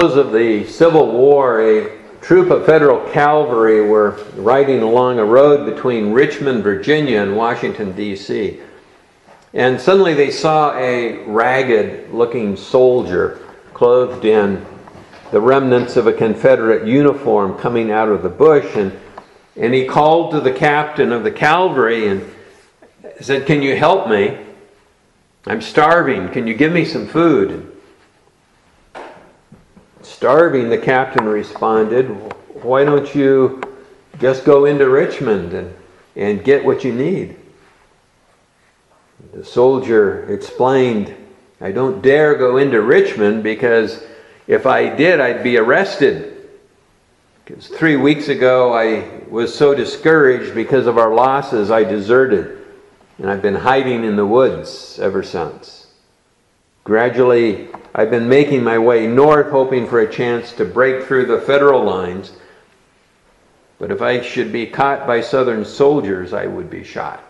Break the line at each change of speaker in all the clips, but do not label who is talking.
close of the Civil War, a troop of federal cavalry were riding along a road between Richmond, Virginia and Washington, D.C. And suddenly they saw a ragged-looking soldier clothed in the remnants of a Confederate uniform coming out of the bush. And he called to the captain of the cavalry and said, "Can you help me? I'm starving. Can you give me some food?" Starving, the captain responded, "Why don't you just go into Richmond and get what you need?" The soldier explained, "I don't dare go into Richmond because if I did, I'd be arrested. Because 3 weeks ago, I was so discouraged because of our losses, I deserted. And I've been hiding in the woods ever since. Gradually, I've been making my way north, hoping for a chance to break through the federal lines. But if I should be caught by Southern soldiers, I would be shot."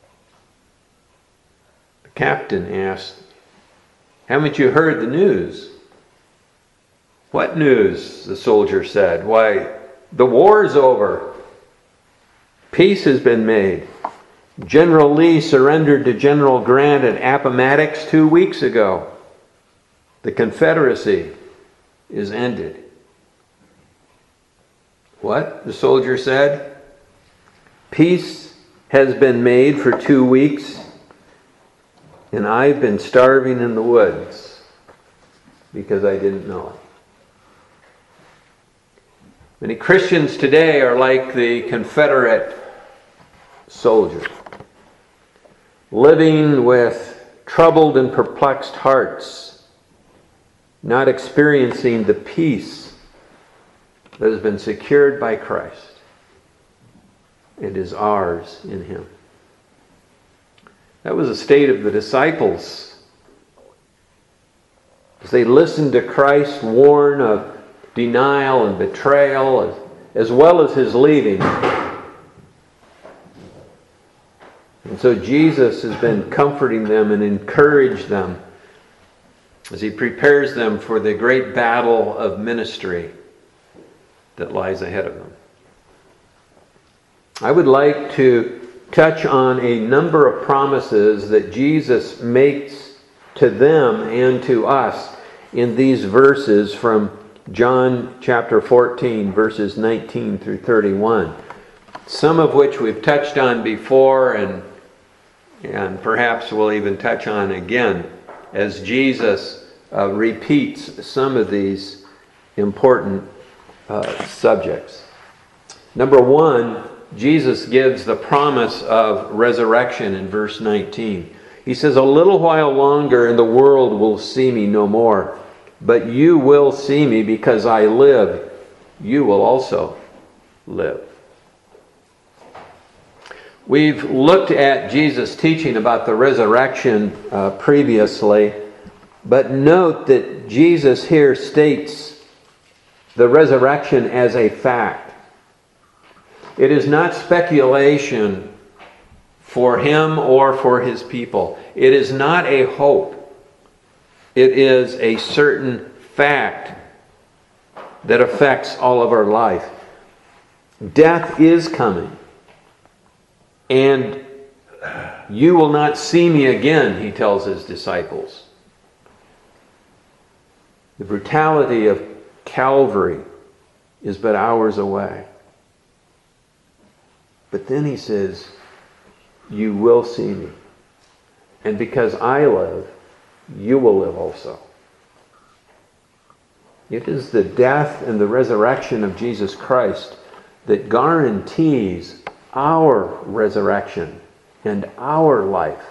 The captain asked, "Haven't you heard the news?" "What news?" the soldier said. "Why, the war's over. Peace has been made. General Lee surrendered to General Grant at Appomattox 2 weeks ago. The Confederacy is ended." "What?" the soldier said. "Peace has been made for 2 weeks, and I've been starving in the woods because I didn't know it." Many Christians today are like the Confederate soldier, living with troubled and perplexed hearts, not experiencing the peace that has been secured by Christ and is ours in Him. That was the state of the disciples as they listened to Christ warn of denial and betrayal as well as His leaving. And so Jesus has been comforting them and encouraged them as He prepares them for the great battle of ministry that lies ahead of them. I would like to touch on a number of promises that Jesus makes to them and to us in these verses from John chapter 14, verses 19 through 31. Some of which we've touched on before and perhaps we'll even touch on again as Jesus repeats some of these important subjects. Number one, Jesus gives the promise of resurrection in verse 19. He says, "A little while longer and the world will see me no more. But you will see me because I live. You will also live." We've looked at Jesus' teaching about the resurrection previously, but note that Jesus here states the resurrection as a fact. It is not speculation for Him or for His people. It is not a hope. It is a certain fact that affects all of our life. Death is coming. And you will not see me again, He tells His disciples. The brutality of Calvary is but hours away. But then He says, "You will see me. And because I live, you will live also." It is the death and the resurrection of Jesus Christ that guarantees our resurrection and our life.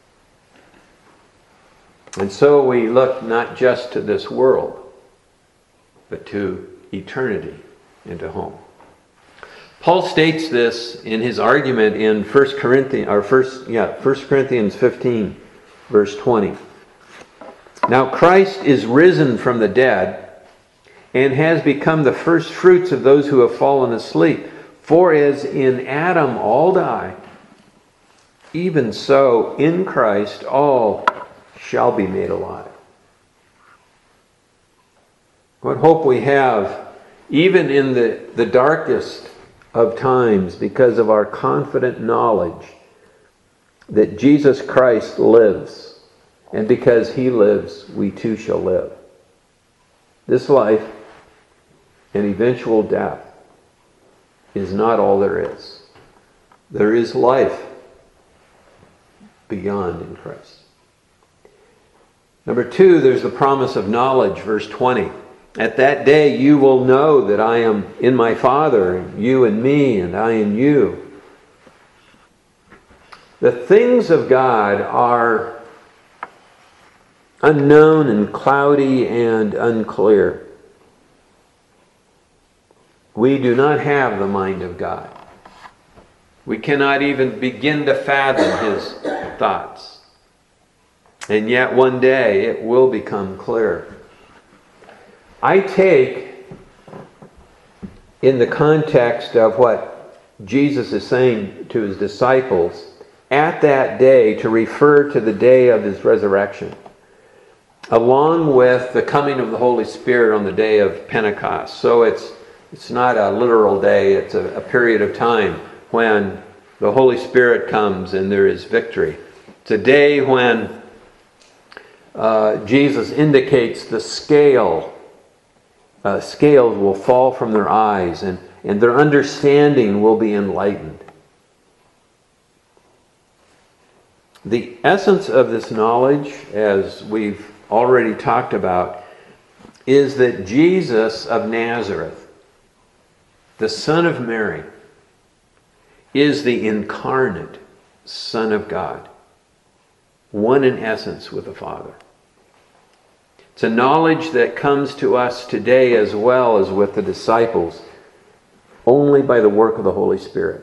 And so we look not just to this world, but to eternity and to home. Paul states this in his argument in 1 Corinthians 15, verse 20. "Now Christ is risen from the dead and has become the first fruits of those who have fallen asleep. For as in Adam all die, even so in Christ all shall be made alive." What hope we have, even in the darkest of times, because of our confident knowledge that Jesus Christ lives, and because He lives, we too shall live. This life and eventual death is not all there is. There is life beyond in Christ. Number 2, there's the promise of knowledge, verse 20. At that day you will know that I am in my Father, you in me, and I in you. The things of God are unknown and cloudy and unclear. We do not have the mind of God. We cannot even begin to fathom His thoughts. And yet one day it will become clear. I take, in the context of what Jesus is saying to His disciples, at that day to refer to the day of His resurrection, along with the coming of the Holy Spirit on the day of Pentecost. So it's not a literal day, it's a period of time when the Holy Spirit comes and there is victory. It's a day when Jesus indicates the scales will fall from their eyes and their understanding will be enlightened. The essence of this knowledge, as we've already talked about, is that Jesus of Nazareth, the Son of Mary, is the incarnate Son of God, one in essence with the Father. It's a knowledge that comes to us today as well as with the disciples, only by the work of the Holy Spirit.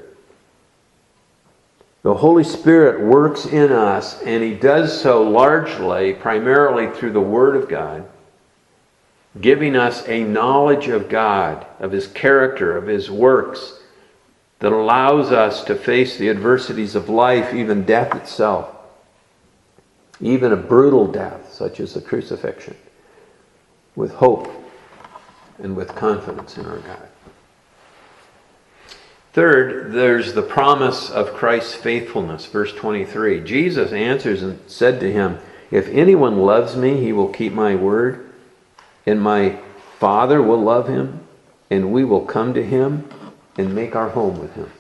The Holy Spirit works in us, and He does so largely, primarily through the Word of God, giving us a knowledge of God, of His character, of His works, that allows us to face the adversities of life, even death itself, even a brutal death such as the crucifixion, with hope and with confidence in our God. Third, there's the promise of Christ's faithfulness, verse 23. Jesus answers and said to him, "If anyone loves me, he will keep my word, and my Father will love him, and we will come to him and make our home with him."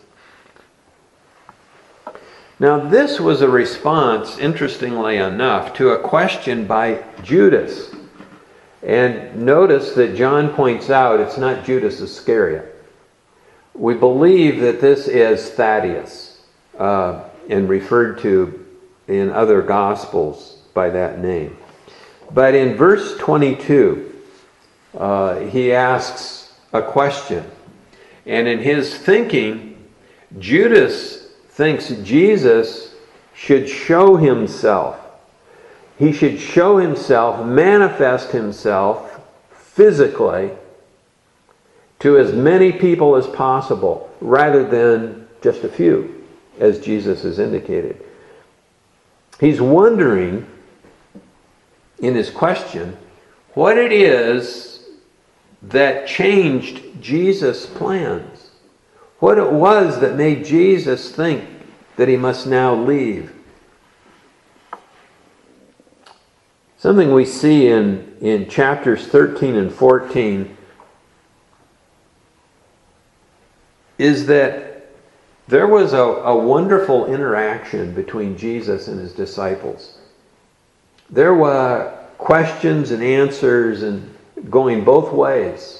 Now, this was a response, interestingly enough, to a question by Judas. And notice that John points out it's not Judas Iscariot. We believe that this is Thaddeus, and referred to in other Gospels by that name. But in verse 22, he asks a question. And in his thinking, Judas thinks Jesus should show himself. He should show himself, manifest himself physically to as many people as possible, rather than just a few, as Jesus has indicated. He's wondering, in his question, what it is that changed Jesus' plans. What it was that made Jesus think that he must now leave. Something we see in chapters 13 and 14 is that there was a wonderful interaction between Jesus and his disciples. There were questions and answers and going both ways.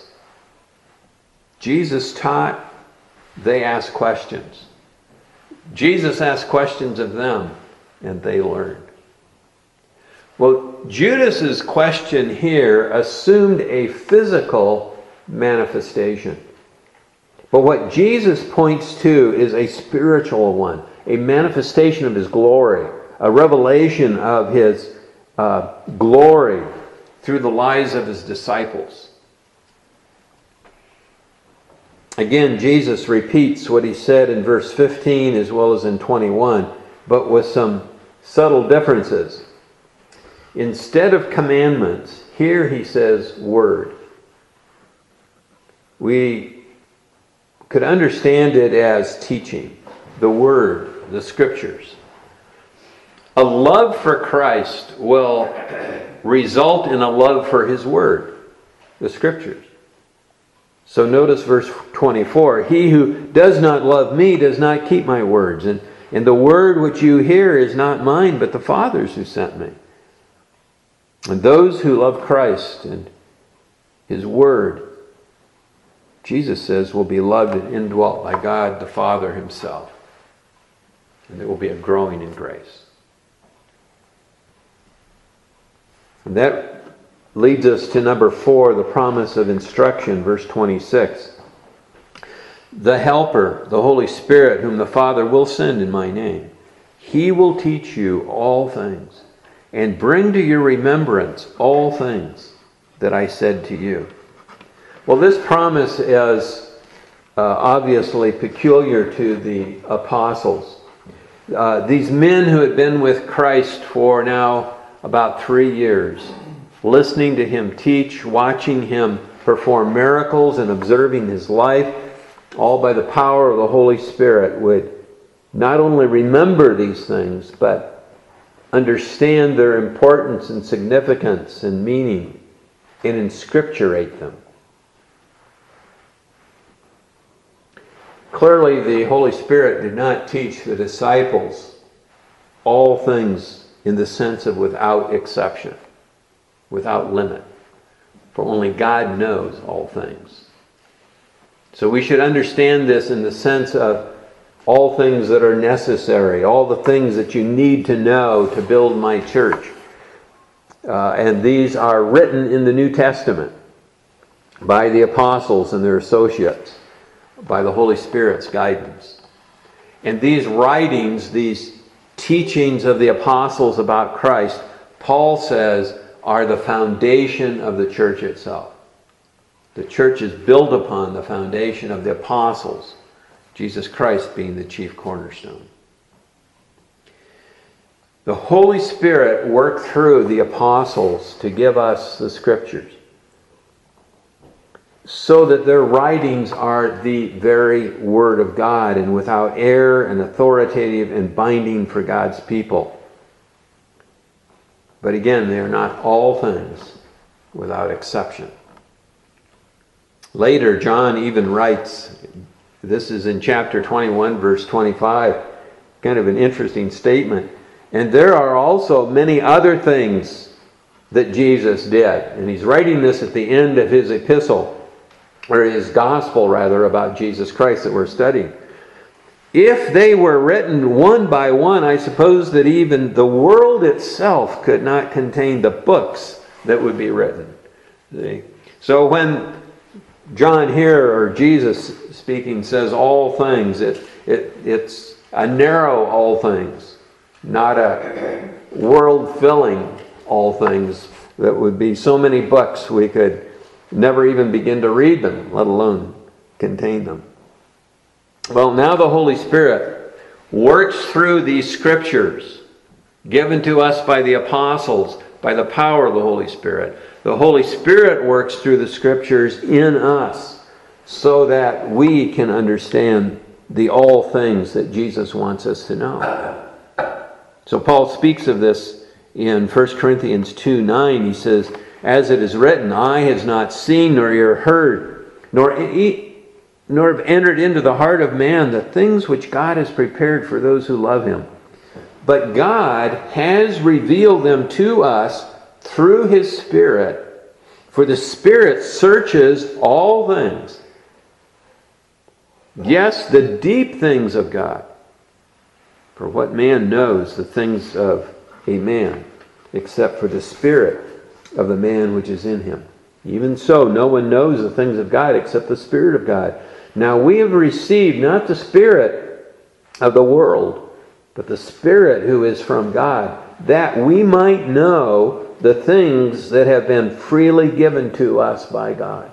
Jesus taught, they asked questions. Jesus asked questions of them, and they learned. Well, Judas's question here assumed a physical manifestation. But what Jesus points to is a spiritual one, a manifestation of his glory, a revelation of his glory through the lives of his disciples. Again, Jesus repeats what he said in verse 15 as well as in 21, but with some subtle differences. Instead of commandments, here he says word. we could understand it as teaching, the Word, the Scriptures. A love for Christ will result in a love for His Word, the Scriptures. So notice verse 24. He who does not love me does not keep my words. And the word which you hear is not mine, but the Father's who sent me. And those who love Christ and His Word, Jesus says, will be loved and indwelt by God the Father Himself. And there will be a growing in grace. And that leads us to number 4, the promise of instruction, verse 26. The Helper, the Holy Spirit, whom the Father will send in my name, He will teach you all things and bring to your remembrance all things that I said to you. Well, this promise is obviously peculiar to the apostles. These men who had been with Christ for now about 3 years, listening to Him teach, watching Him perform miracles and observing His life, all by the power of the Holy Spirit, would not only remember these things, but understand their importance and significance and meaning and inscripturate them. Clearly, the Holy Spirit did not teach the disciples all things in the sense of without exception, without limit. For only God knows all things. So we should understand this in the sense of all things that are necessary, all the things that you need to know to build my church. And these are written in the New Testament by the apostles and their associates, by the Holy Spirit's guidance. And these writings, these teachings of the apostles about Christ, Paul says, are the foundation of the church itself. The church is built upon the foundation of the apostles, Jesus Christ being the chief cornerstone. The Holy Spirit worked through the apostles to give us the Scriptures, so that their writings are the very Word of God and without error and authoritative and binding for God's people. But again, they are not all things without exception. Later, John even writes, this is in chapter 21, verse 25, kind of an interesting statement. And there are also many other things that Jesus did. And he's writing this at the end of his epistle, or his gospel rather, about Jesus Christ that we're studying. If they were written one by one, I suppose that even the world itself could not contain the books that would be written. See? So when John here, or Jesus speaking, says all things, it's a narrow all things, not a world-filling all things that would be so many books we could never even begin to read them, let alone contain them. Well, now the Holy Spirit works through these Scriptures given to us by the apostles by the power of the Holy Spirit. The Holy Spirit works through the Scriptures in us so that we can understand the all things that Jesus wants us to know. So Paul speaks of this in 1 Corinthians 2:9. He says, as it is written, eye has not seen nor ear heard, nor have entered into the heart of man the things which God has prepared for those who love Him. But God has revealed them to us through His Spirit, for the Spirit searches all things. Yes, the deep things of God. For what man knows the things of a man, except for the Spirit of the man which is in him? Even so, no one knows the things of God except the Spirit of God. Now we have received not the spirit of the world, but the Spirit who is from God, that we might know the things that have been freely given to us by God.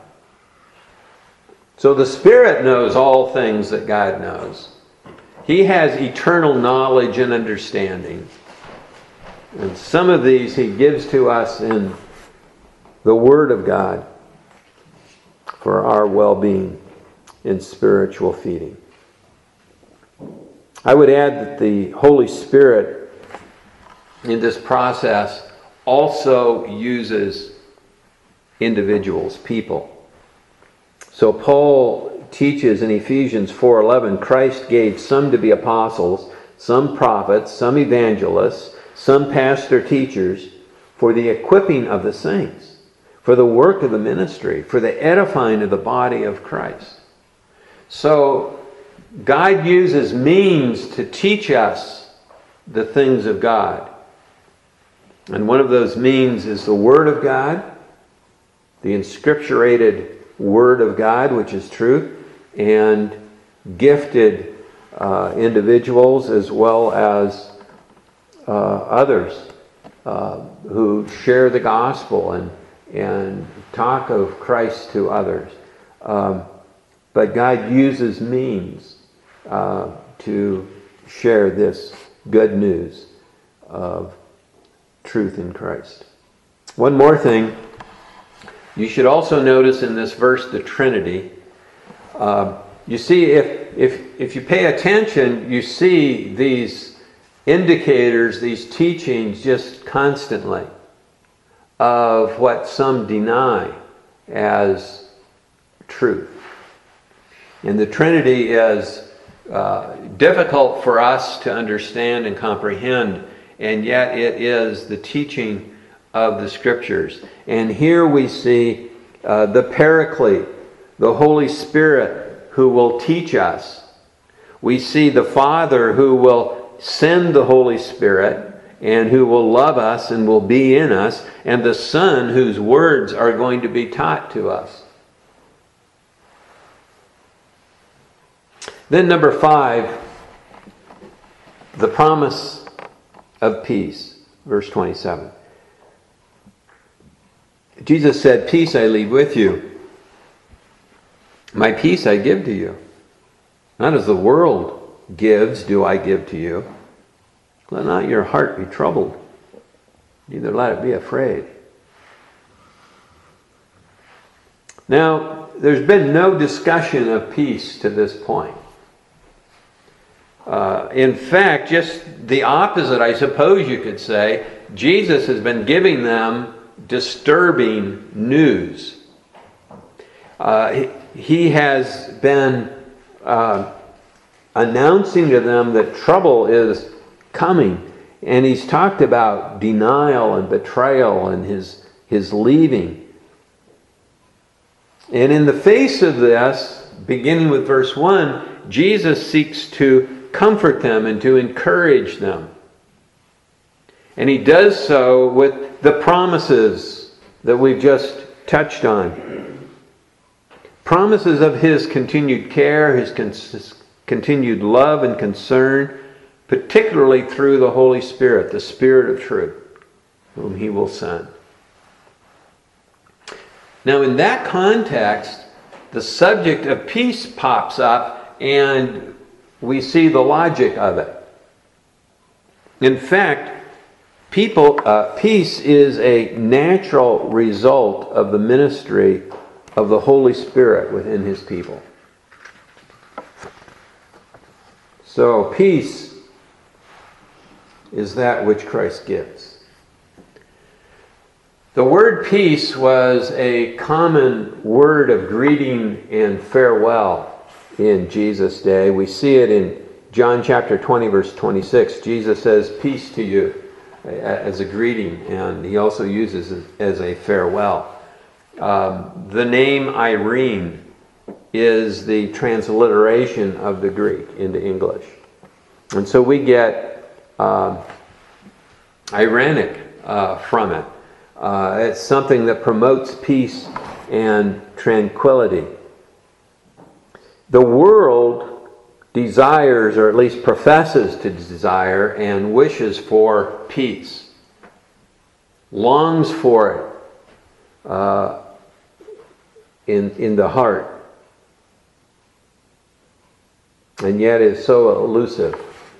So the Spirit knows all things that God knows. He has eternal knowledge and understanding. And some of these He gives to us in the Word of God. for our well-being and spiritual feeding. I would add that the Holy Spirit in this process also uses individuals, people. So Paul teaches in Ephesians 4:11, Christ gave some to be apostles, some prophets, some evangelists, some pastor teachers, for the equipping of the saints, for the work of the ministry, for the edifying of the body of Christ. So God uses means to teach us the things of God. And one of those means is the Word of God, the inscripturated Word of God, which is truth, and gifted individuals as well as others who share the gospel and talk of Christ to others. But God uses means to share this good news of truth in Christ. One more thing. You should also notice in this verse the Trinity. You see, if you pay attention, you see these indicators, these teachings just constantly of what some deny as truth. And the Trinity is difficult for us to understand and comprehend, and yet it is the teaching of the Scriptures. And here we see the Paraclete, the Holy Spirit who will teach us. We see the Father who will send the Holy Spirit and who will love us and will be in us, and the Son whose words are going to be taught to us. Then number 5, the promise of peace, verse 27. Jesus said, "Peace I leave with you. My peace I give to you. Not as the world gives do I give to you. Let not your heart be troubled, neither let it be afraid." Now, there's been no discussion of peace to this point. In fact, just the opposite, I suppose you could say. Jesus has been giving them disturbing news. He has been announcing to them that trouble is coming. And he's talked about denial and betrayal and his leaving. And in the face of this, beginning with verse 1, Jesus seeks to comfort them and to encourage them. And he does so with the promises that we've just touched on. Promises of his continued care, his continued love and concern, particularly through the Holy Spirit, the Spirit of truth, whom he will send. Now, in that context, the subject of peace pops up, and we see the logic of it. In fact, peace is a natural result of the ministry of the Holy Spirit within his people. So peace is that which Christ gives. The word peace was a common word of greeting and farewell in Jesus' day. We see it in John chapter 20, verse 26. Jesus says, "Peace to you," as a greeting, and he also uses it as a farewell. The name Irene is the transliteration of the Greek into English. And so we get irenic from it. It's something that promotes peace and tranquility. The world desires, or at least professes to desire, and wishes for peace. Longs for it in the heart. And yet is so elusive.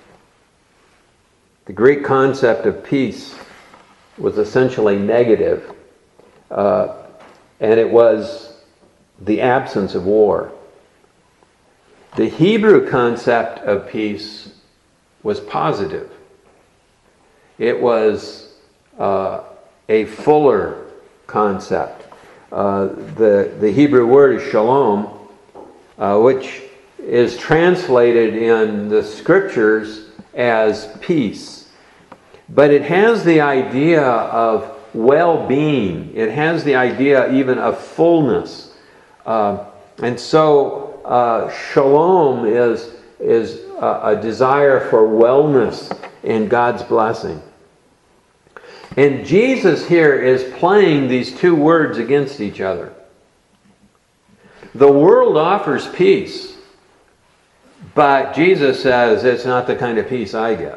The Greek concept of peace was essentially negative. And it was the absence of war. The Hebrew concept of peace was positive. It was a fuller concept. The Hebrew word is shalom, which is translated in the scriptures as peace. But it has the idea of well-being. It has the idea even of fullness. And so shalom is a desire for wellness and God's blessing. And Jesus here is playing these two words against each other. The world offers peace, but Jesus says it's not the kind of peace I give.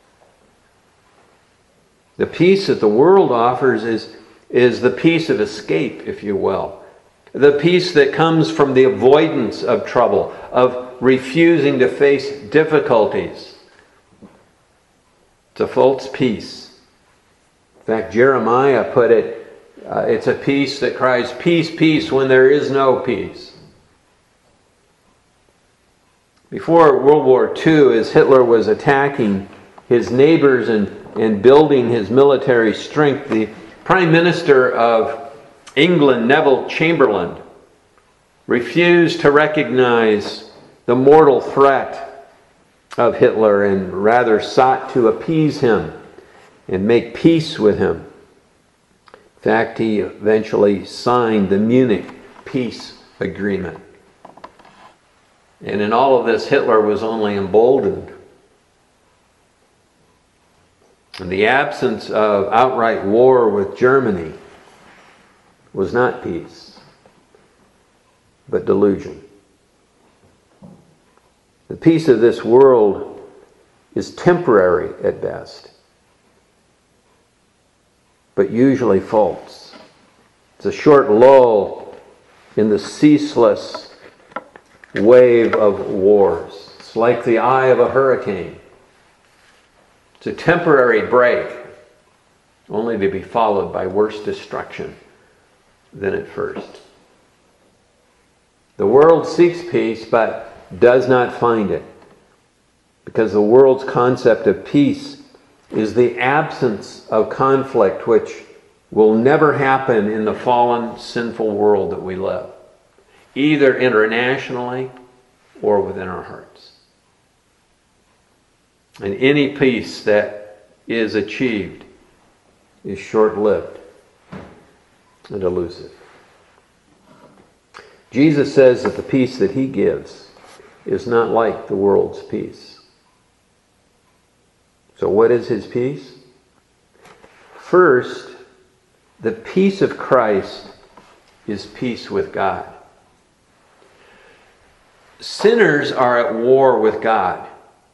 The peace that the world offers is the peace of escape, if you will. The peace that comes from the avoidance of trouble, of refusing to face difficulties. It's a false peace. In fact, Jeremiah put it, it's a peace that cries, peace, peace, when there is no peace. Before World War II, as Hitler was attacking his neighbors and building his military strength, the Prime Minister of England, Neville Chamberlain, refused to recognize the mortal threat of Hitler and rather sought to appease him and make peace with him. In fact, he eventually signed the Munich Peace Agreement. And in all of this, Hitler was only emboldened. And the absence of outright war with Germany was not peace, but delusion. The peace of this world is temporary at best, but usually false. It's a short lull in the ceaseless wave of wars. It's like the eye of a hurricane. It's a temporary break, only to be followed by worse destruction than at first. The world seeks peace, but does not find it, because the world's concept of peace is the absence of conflict, which will never happen in the fallen, sinful world that we live, either internationally or within our hearts. And any peace that is achieved is short-lived and elusive. Jesus says that the peace that he gives is not like the world's peace. So what is his peace? First, the peace of Christ is peace with God. Sinners are at war with God.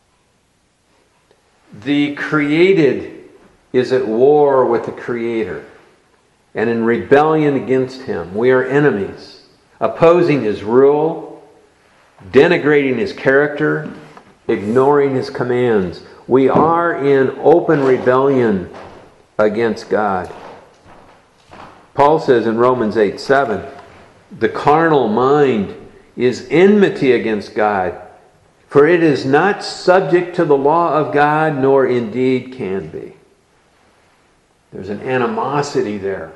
The created is at war with the Creator and in rebellion against him. We are enemies, opposing his rule, denigrating his character, ignoring his commands. We are in open rebellion against God. Paul says in Romans 8:7, the carnal mind is enmity against God, for it is not subject to the law of God, nor indeed can be. There's an animosity there.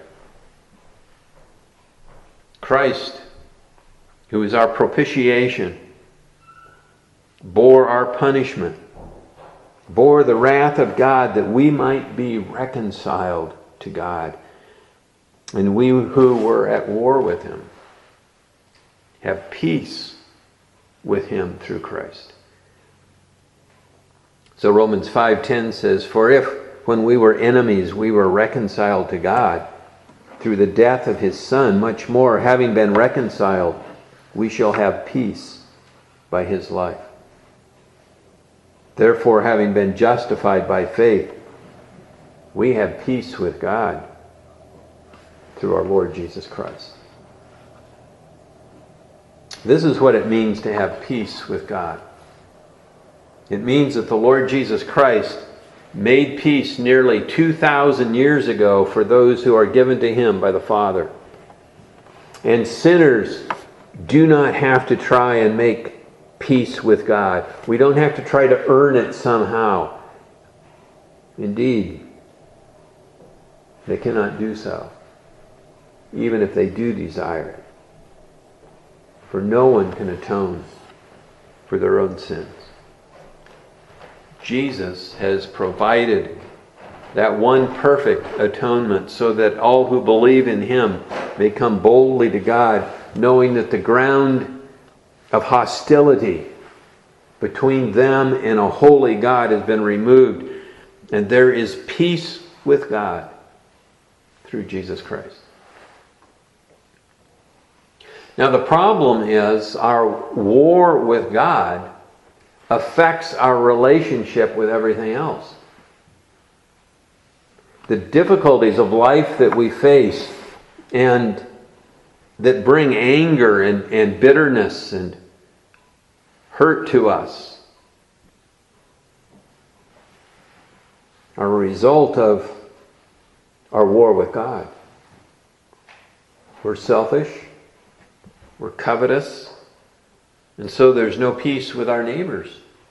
Christ, who is our propitiation, bore our punishment, bore the wrath of God that we might be reconciled to God. And we who were at war with him have peace with him through Christ. So Romans 5:10 says, for if when we were enemies we were reconciled to God through the death of his Son, much more, having been reconciled, we shall have peace by his life. Therefore, having been justified by faith, we have peace with God through our Lord Jesus Christ. This is what it means to have peace with God. It means that the Lord Jesus Christ made peace nearly 2,000 years ago for those who are given to him by the Father. And sinners do not have to try and make peace with God. We don't have to try to earn it somehow. Indeed, they cannot do so, even if they do desire it. For no one can atone for their own sins. Jesus has provided that one perfect atonement so that all who believe in Him may come boldly to God, knowing that the ground of hostility between them and a holy God has been removed, and there is peace with God through Jesus Christ. Now the problem is our war with God affects our relationship with everything else. The difficulties of life that we face and that bring anger and bitterness and hurt to us are a result of our war with God. We're selfish, we're covetous, and so there's no peace with our neighbors.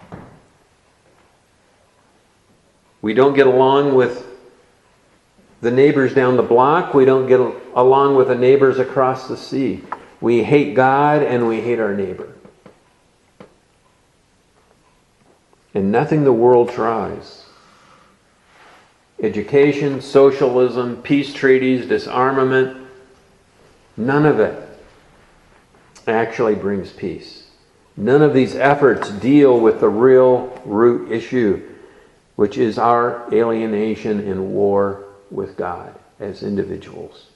We don't get along with the neighbors down the block. We don't get along with the neighbors across the sea. We hate God and we hate our neighbor. And nothing the world tries, education, socialism, peace treaties, disarmament, none of it actually brings peace. None of these efforts deal with the real root issue, which is our alienation and war with God as individuals.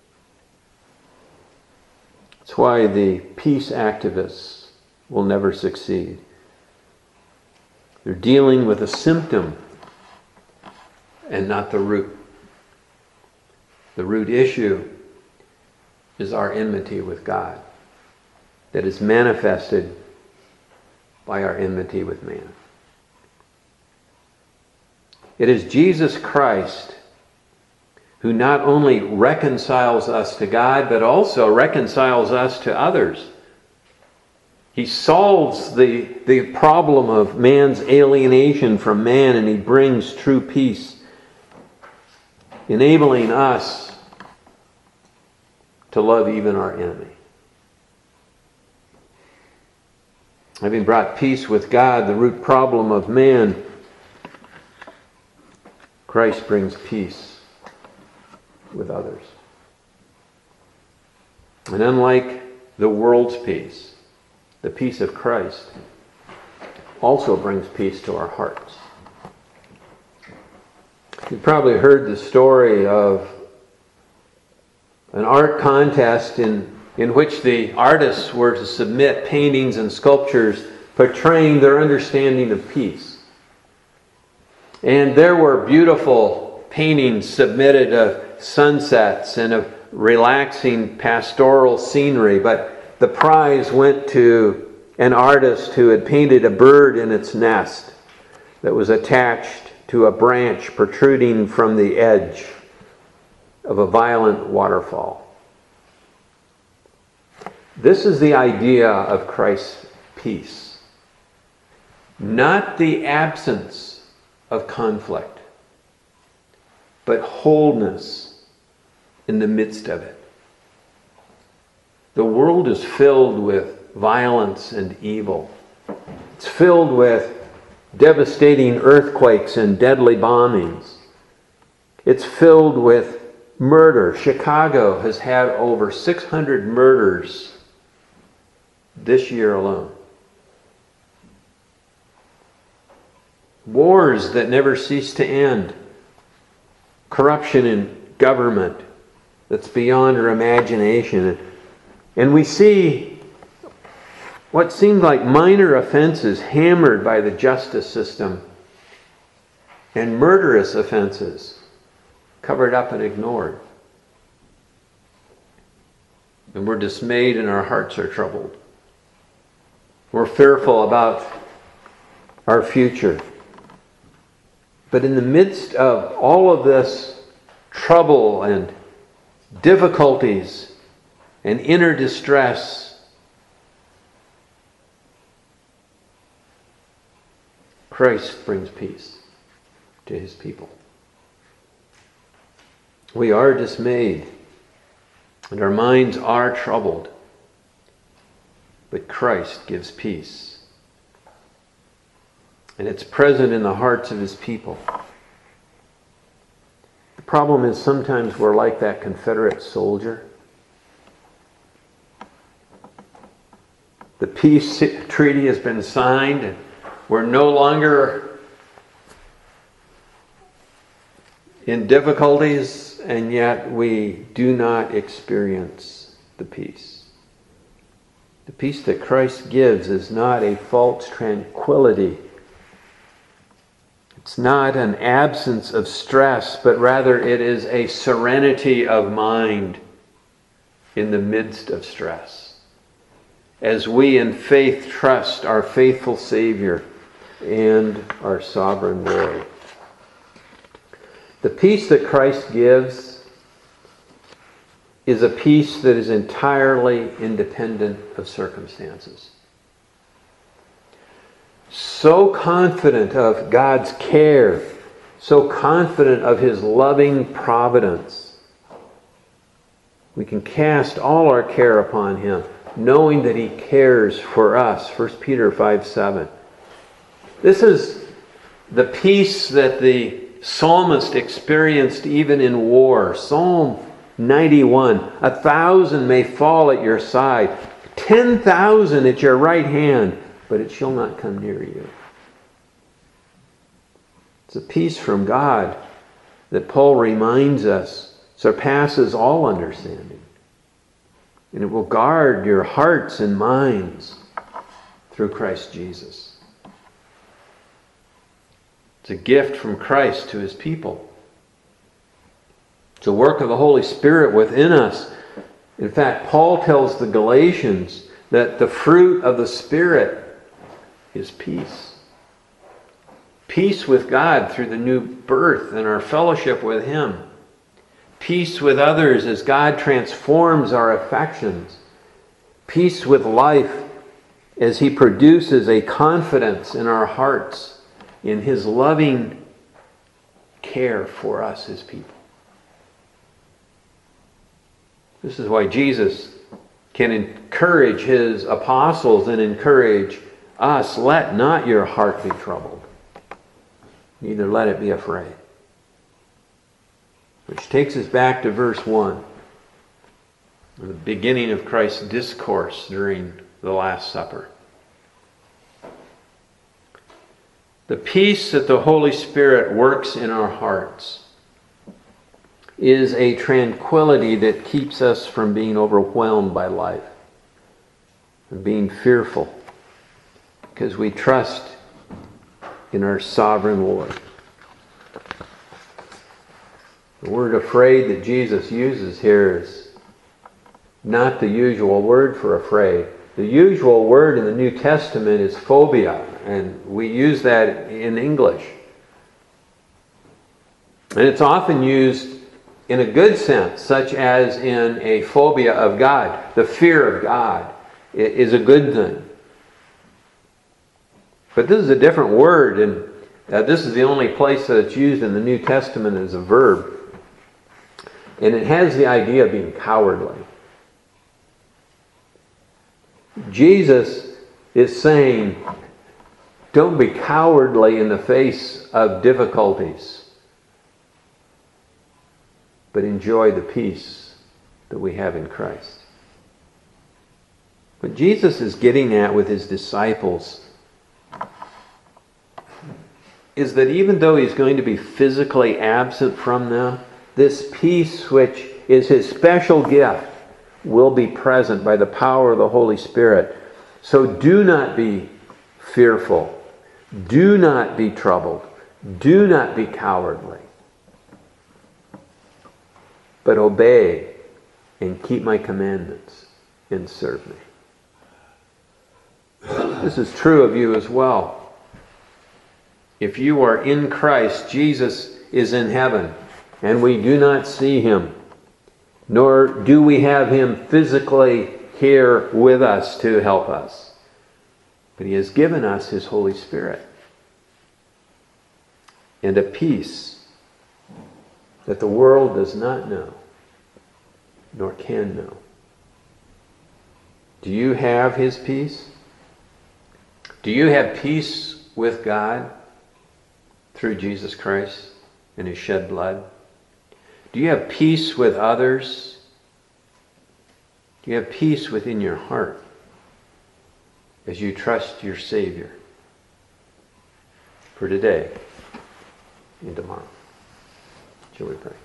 That's why the peace activists will never succeed. They're dealing with a symptom and not the root. The root issue is our enmity with God that is manifested by our enmity with man. It is Jesus Christ who not only reconciles us to God, but also reconciles us to others. He solves the problem of man's alienation from man, and He brings true peace, enabling us to love even our enemy. Having brought peace with God, the root problem of man, Christ brings peace with others. And unlike the world's peace, the peace of Christ also brings peace to our hearts. You've probably heard the story of an art contest in which the artists were to submit paintings and sculptures portraying their understanding of peace. And there were beautiful paintings submitted of sunsets and of relaxing pastoral scenery, but the prize went to an artist who had painted a bird in its nest that was attached to a branch protruding from the edge of a violent waterfall. This is the idea of Christ's peace. Not the absence of conflict, but wholeness in the midst of it. The world is filled with violence and evil. It's filled with devastating earthquakes and deadly bombings. It's filled with murder. Chicago has had over 600 murders this year alone. Wars that never cease to end. Corruption in government that's beyond our imagination. And we see what seemed like minor offenses hammered by the justice system and murderous offenses covered up and ignored. And we're dismayed and our hearts are troubled. We're fearful about our future. But in the midst of all of this trouble and difficulties and inner distress Christ brings peace to his people. We are dismayed, and our minds are troubled, but Christ gives peace. And it's present in the hearts of his people. The problem is sometimes we're like that Confederate soldier. The peace treaty has been signed, and we're no longer in difficulties, and yet we do not experience the peace. The peace that Christ gives is not a false tranquility. It's not an absence of stress, but rather it is a serenity of mind in the midst of stress, as we in faith trust our faithful Savior and our sovereign Lord. The peace that Christ gives is a peace that is entirely independent of circumstances. So confident of God's care, so confident of his loving providence, we can cast all our care upon him, knowing that he cares for us. 1 Peter 5:7. This is the peace that the psalmist experienced even in war. Psalm 91, 1,000 may fall at your side, 10,000 at your right hand, but it shall not come near you. It's a peace from God that Paul reminds us surpasses all understanding. And it will guard your hearts and minds through Christ Jesus. It's a gift from Christ to his people. It's a work of the Holy Spirit within us. In fact, Paul tells the Galatians that the fruit of the Spirit is peace. Peace with God through the new birth and our fellowship with him. Peace with others as God transforms our affections. Peace with life as he produces a confidence in our hearts in his loving care for us, his people. This is why Jesus can encourage his apostles and encourage us. Let not your heart be troubled, neither let it be afraid. Which takes us back to verse 1, the beginning of Christ's discourse during the Last Supper. The peace that the Holy Spirit works in our hearts is a tranquility that keeps us from being overwhelmed by life and being fearful, because we trust in our sovereign Lord. The word afraid that Jesus uses here is not the usual word for afraid. The usual word in the New Testament is phobia, and we use that in English. And it's often used in a good sense, such as in a phobia of God. The fear of God is a good thing. But this is a different word, and this is the only place that it's used in the New Testament as a verb. And it has the idea of being cowardly. Jesus is saying, don't be cowardly in the face of difficulties, but enjoy the peace that we have in Christ. What Jesus is getting at with his disciples is that even though he's going to be physically absent from them, this peace, which is his special gift, will be present by the power of the Holy Spirit. So do not be fearful. Do not be troubled. Do not be cowardly. But obey and keep my commandments and serve me. This is true of you as well. If you are in Christ, Jesus is in heaven, and we do not see him, nor do we have him physically here with us to help us. But he has given us his Holy Spirit. and a peace that the world does not know, nor can know. Do you have His peace? Do you have peace with God through Jesus Christ and His shed blood? Do you have peace with others? Do you have peace within your heart as you trust your Savior for today and tomorrow? Shall we pray?